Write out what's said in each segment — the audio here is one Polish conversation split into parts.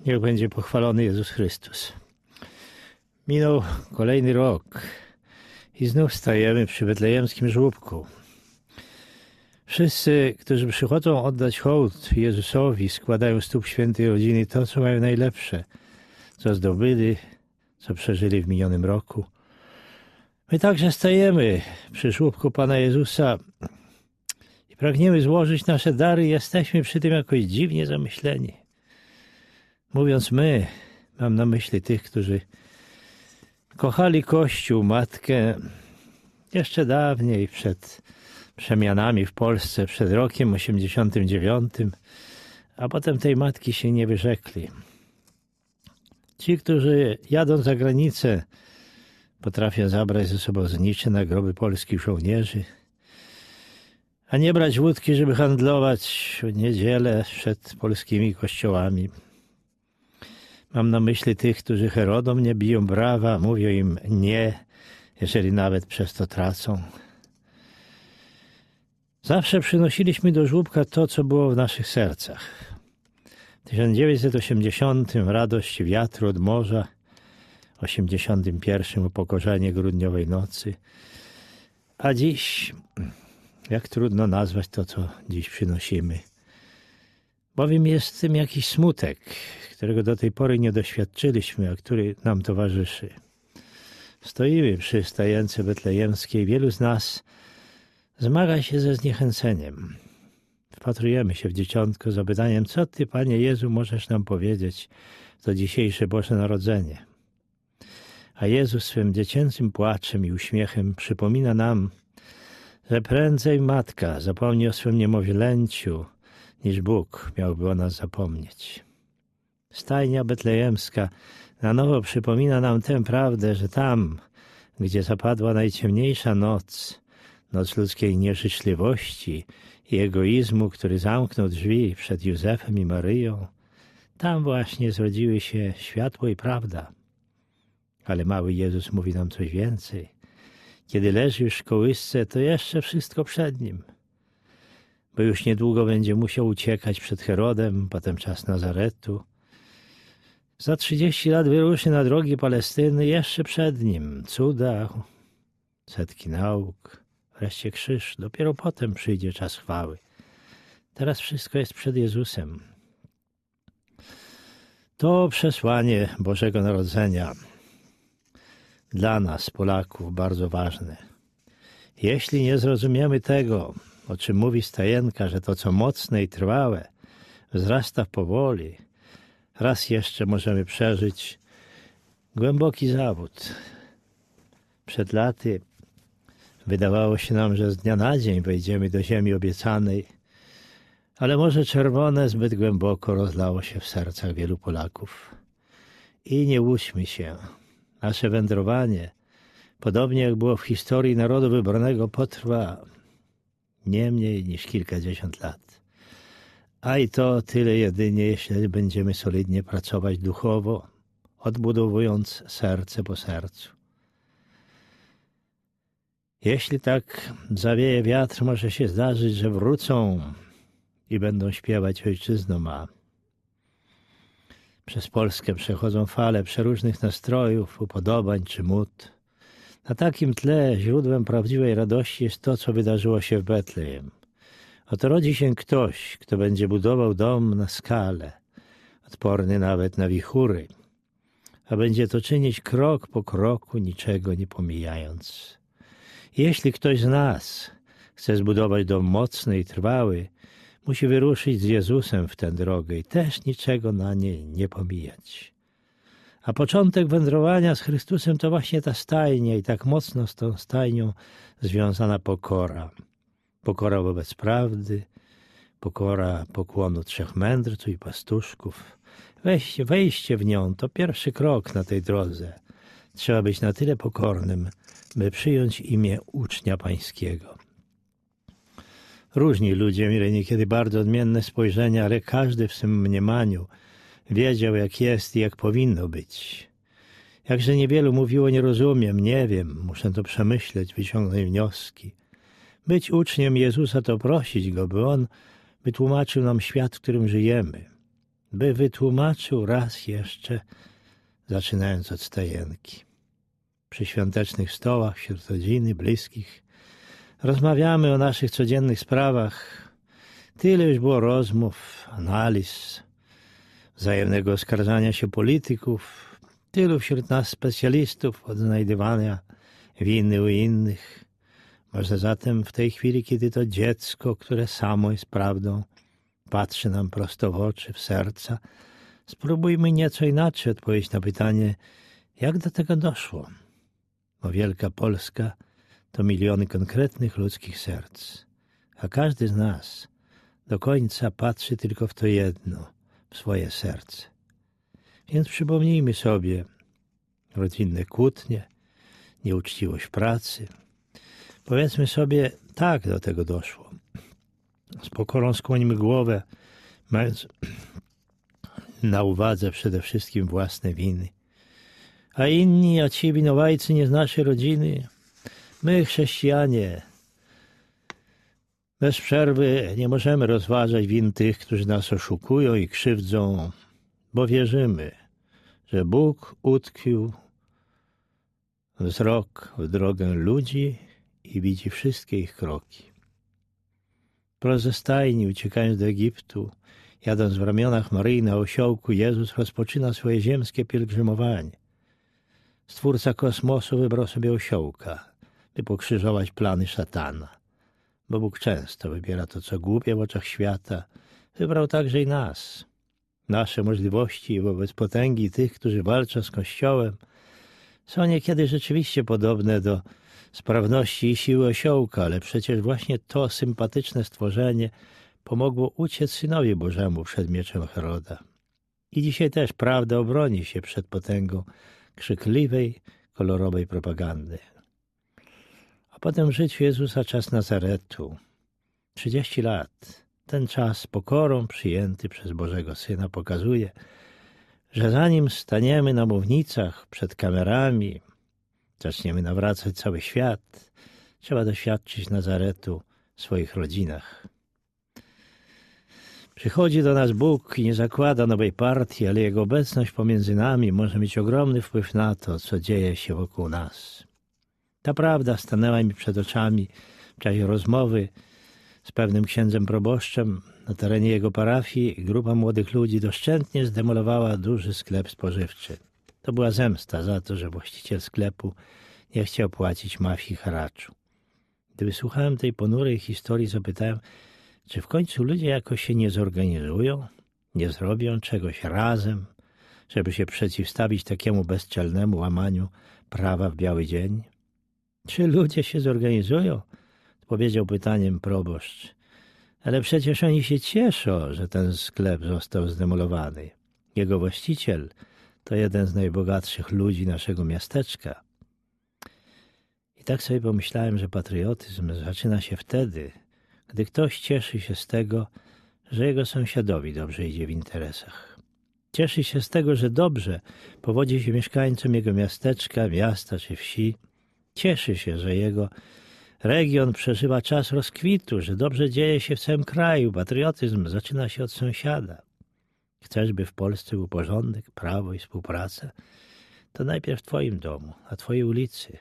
Niech będzie pochwalony Jezus Chrystus. Minął kolejny rok i znów stajemy przy betlejemskim żłóbku. Wszyscy, którzy przychodzą oddać hołd Jezusowi, składają z stóp świętej rodziny to, co mają najlepsze, co zdobyli, co przeżyli w minionym roku. My także stajemy przy żłóbku Pana Jezusa i pragniemy złożyć nasze dary i jesteśmy przy tym jakoś dziwnie zamyśleni. Mówiąc my, mam na myśli tych, którzy kochali Kościół, Matkę jeszcze dawniej, przed przemianami w Polsce, przed rokiem 89, a potem tej Matki się nie wyrzekli. Ci, którzy jadą za granicę, potrafią zabrać ze sobą znicze na groby polskich żołnierzy, a nie brać łódki, żeby handlować w niedzielę przed polskimi kościołami. Mam na myśli tych, którzy Herodom nie biją brawa, mówią im nie, jeżeli nawet przez to tracą. Zawsze przynosiliśmy do żłóbka to, co było w naszych sercach. W 1980 radość wiatru od morza, w 1981 upokorzenie grudniowej nocy, a dziś, jak trudno nazwać to, co dziś przynosimy. Bowiem jest w tym jakiś smutek, którego do tej pory nie doświadczyliśmy, a który nam towarzyszy. Stoimy przy stajence betlejemskiej. Wielu z nas zmaga się ze zniechęceniem. Wpatrujemy się w dzieciątko z zapytaniem, co Ty, Panie Jezu, możesz nam powiedzieć w to dzisiejsze Boże Narodzenie. A Jezus swym dziecięcym płaczem i uśmiechem przypomina nam, że prędzej Matka zapomni o swym niemowlęciu, niż Bóg miałby o nas zapomnieć. Stajnia betlejemska na nowo przypomina nam tę prawdę, że tam, gdzie zapadła najciemniejsza noc, noc ludzkiej nieżyczliwości i egoizmu, który zamknął drzwi przed Józefem i Maryją, tam właśnie zrodziły się światło i prawda. Ale mały Jezus mówi nam coś więcej. Kiedy leży już w kołysce, to jeszcze wszystko przed Nim. Bo już niedługo będzie musiał uciekać przed Herodem, potem czas Nazaretu. Za 30 lat wyruszy na drogi Palestyny, jeszcze przed Nim cuda, setki nauk, wreszcie krzyż. Dopiero potem przyjdzie czas chwały. Teraz wszystko jest przed Jezusem. To przesłanie Bożego Narodzenia dla nas, Polaków, bardzo ważne. Jeśli nie zrozumiemy tego, o czym mówi stajenka, że to, co mocne i trwałe, wzrasta powoli, raz jeszcze możemy przeżyć głęboki zawód. Przed laty wydawało się nam, że z dnia na dzień wejdziemy do ziemi obiecanej, ale Morze Czerwone zbyt głęboko rozlało się w sercach wielu Polaków. I nie łudźmy się. Nasze wędrowanie, podobnie jak było w historii narodu wybranego, potrwa nie mniej niż kilkadziesiąt lat. A i to tyle jedynie, jeśli będziemy solidnie pracować duchowo, odbudowując serce po sercu. Jeśli tak zawieje wiatr, może się zdarzyć, że wrócą i będą śpiewać Ojczyzno ma. Przez Polskę przechodzą fale przeróżnych nastrojów, upodobań czy mód. Na takim tle źródłem prawdziwej radości jest to, co wydarzyło się w Betlejem. Oto rodzi się ktoś, kto będzie budował dom na skale, odporny nawet na wichury, a będzie to czynić krok po kroku, niczego nie pomijając. Jeśli ktoś z nas chce zbudować dom mocny i trwały, musi wyruszyć z Jezusem w tę drogę i też niczego na niej nie pomijać. A początek wędrowania z Chrystusem to właśnie ta stajnia i tak mocno z tą stajnią związana pokora. Pokora wobec prawdy, pokora pokłonu trzech mędrców i pastuszków. Wejście w nią to pierwszy krok na tej drodze. Trzeba być na tyle pokornym, by przyjąć imię ucznia pańskiego. Różni ludzie mieli niekiedy bardzo odmienne spojrzenia, ale każdy w swym mniemaniu wiedział, jak jest i jak powinno być. Jakże niewielu mówiło, nie rozumiem, nie wiem, muszę to przemyśleć, wyciągnąć wnioski. Być uczniem Jezusa to prosić Go, by On wytłumaczył nam świat, w którym żyjemy. by wytłumaczył raz jeszcze, zaczynając od stajenki. Przy świątecznych stołach, wśród rodziny, bliskich, rozmawiamy o naszych codziennych sprawach. Tyle już było rozmów, analiz, wzajemnego oskarżania się polityków, tylu wśród nas specjalistów od znajdywania winy u innych. Może zatem w tej chwili, kiedy to dziecko, które samo jest prawdą, patrzy nam prosto w oczy, w serca, spróbujmy nieco inaczej odpowiedzieć na pytanie, jak do tego doszło. Bo wielka Polska to miliony konkretnych ludzkich serc, a każdy z nas do końca patrzy tylko w to jedno, w swoje serce. Więc przypomnijmy sobie rodzinne kłótnie, nieuczciwość w pracy. Powiedzmy sobie, tak do tego doszło. Z pokorą skłonimy głowę, mając na uwadze przede wszystkim własne winy. A inni, a ci winowajcy nie z naszej rodziny, my chrześcijanie, bez przerwy nie możemy rozważać win tych, którzy nas oszukują i krzywdzą, bo wierzymy, że Bóg utkwił wzrok w drogę ludzi i widzi wszystkie ich kroki. Wprost ze stajni, uciekając do Egiptu, jadąc w ramionach Maryi na osiołku, Jezus rozpoczyna swoje ziemskie pielgrzymowanie. Stwórca kosmosu wybrał sobie osiołka, by pokrzyżować plany szatana. Bo Bóg często wybiera to, co głupie w oczach świata, wybrał także i nas. Nasze możliwości wobec potęgi tych, którzy walczą z Kościołem, są niekiedy rzeczywiście podobne do sprawności i siły osiołka, ale przecież właśnie to sympatyczne stworzenie pomogło uciec Synowi Bożemu przed mieczem Heroda. I dzisiaj też prawda obroni się przed potęgą krzykliwej, kolorowej propagandy. A potem w życiu Jezusa czas Nazaretu. 30 lat. Ten czas z pokorą przyjęty przez Bożego Syna pokazuje, że zanim staniemy na mównicach, przed kamerami, zaczniemy nawracać cały świat, trzeba doświadczyć Nazaretu w swoich rodzinach. Przychodzi do nas Bóg i nie zakłada nowej partii, ale Jego obecność pomiędzy nami może mieć ogromny wpływ na to, co dzieje się wokół nas. Ta prawda stanęła mi przed oczami w czasie rozmowy z pewnym księdzem proboszczem. Na terenie jego parafii grupa młodych ludzi doszczętnie zdemolowała duży sklep spożywczy. To była zemsta za to, że właściciel sklepu nie chciał płacić mafii haraczu. Gdy wysłuchałem tej ponurej historii, zapytałem, czy w końcu ludzie jakoś się nie zorganizują, nie zrobią czegoś razem, żeby się przeciwstawić takiemu bezczelnemu łamaniu prawa w biały dzień? Czy ludzie się zorganizują? Powiedział pytaniem proboszcz. Ale przecież oni się cieszą, że ten sklep został zdemolowany. Jego właściciel to jeden z najbogatszych ludzi naszego miasteczka. I tak sobie pomyślałem, że patriotyzm zaczyna się wtedy, gdy ktoś cieszy się z tego, że jego sąsiadowi dobrze idzie w interesach. Cieszy się z tego, że dobrze powodzi się mieszkańcom jego miasteczka, miasta czy wsi. Cieszy się, że jego region przeżywa czas rozkwitu, że dobrze dzieje się w całym kraju. Patriotyzm zaczyna się od sąsiada. Chcesz, by w Polsce był porządek, prawo i współpraca? To najpierw w twoim domu, na twojej ulicy.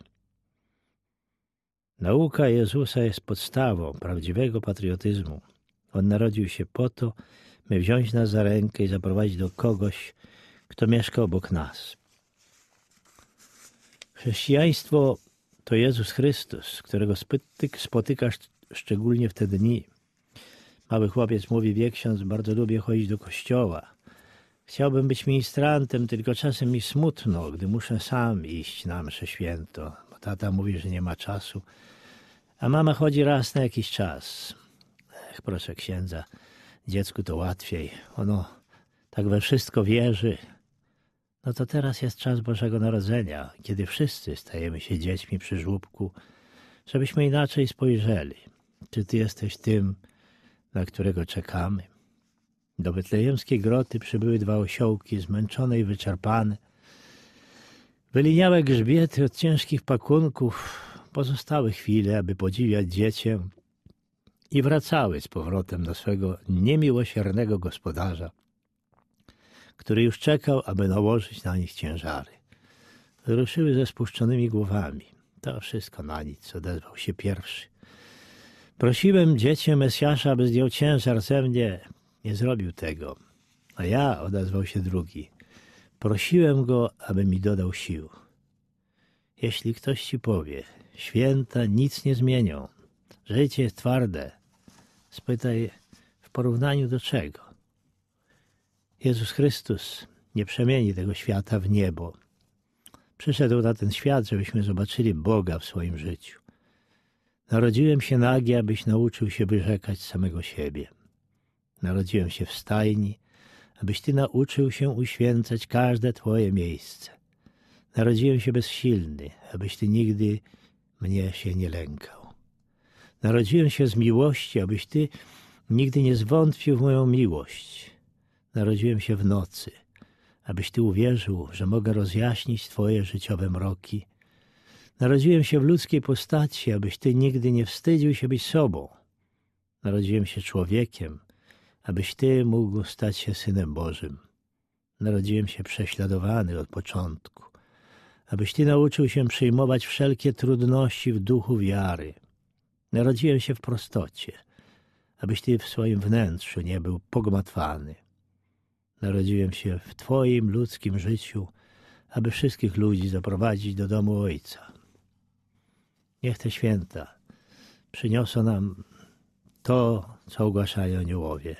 Nauka Jezusa jest podstawą prawdziwego patriotyzmu. On narodził się po to, by wziąć nas za rękę i zaprowadzić do kogoś, kto mieszka obok nas. Chrześcijaństwo to Jezus Chrystus, którego spotykasz szczególnie w te dni. Mały chłopiec mówi, wie ksiądz, bardzo lubię chodzić do kościoła. Chciałbym być ministrantem, tylko czasem mi smutno, gdy muszę sam iść na mszę święto, bo tata mówi, że nie ma czasu, a mama chodzi raz na jakiś czas. Proszę księdza, dziecku to łatwiej, ono tak we wszystko wierzy. No to teraz jest czas Bożego Narodzenia, kiedy wszyscy stajemy się dziećmi przy żłóbku, żebyśmy inaczej spojrzeli. Czy ty jesteś tym, na którego czekamy? Do betlejemskiej groty przybyły 2 osiołki, zmęczone i wyczerpane. Wyliniałe grzbiety od ciężkich pakunków pozostały chwilę, aby podziwiać dziecię i wracały z powrotem do swego niemiłosiernego gospodarza. który już czekał, aby nałożyć na nich ciężary. Wyruszyły ze spuszczonymi głowami. To wszystko na nic, odezwał się pierwszy. Prosiłem dziecię Mesjasza, aby zdjął ciężar ze mnie. Nie zrobił tego. A ja, odezwał się drugi, prosiłem go, aby mi dodał sił. Jeśli ktoś ci powie, święta nic nie zmienią, życie jest twarde, spytaj, w porównaniu do czego? Jezus Chrystus nie przemieni tego świata w niebo. Przyszedł na ten świat, żebyśmy zobaczyli Boga w swoim życiu. Narodziłem się nagi, abyś nauczył się wyrzekać samego siebie. Narodziłem się w stajni, abyś Ty nauczył się uświęcać każde Twoje miejsce. Narodziłem się bezsilny, abyś Ty nigdy mnie się nie lękał. Narodziłem się z miłości, abyś Ty nigdy nie zwątpił w moją miłość. Narodziłem się w nocy, abyś Ty uwierzył, że mogę rozjaśnić Twoje życiowe mroki. Narodziłem się w ludzkiej postaci, abyś Ty nigdy nie wstydził się być sobą. Narodziłem się człowiekiem, abyś Ty mógł stać się Synem Bożym. Narodziłem się prześladowany od początku, abyś Ty nauczył się przyjmować wszelkie trudności w duchu wiary. Narodziłem się w prostocie, abyś Ty w swoim wnętrzu nie był pogmatwany. Narodziłem się w Twoim ludzkim życiu, aby wszystkich ludzi zaprowadzić do domu Ojca. Niech te święta przyniosą nam to, co ogłaszają aniołowie.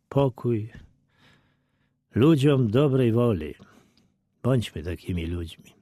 Pokój ludziom dobrej woli. Bądźmy takimi ludźmi.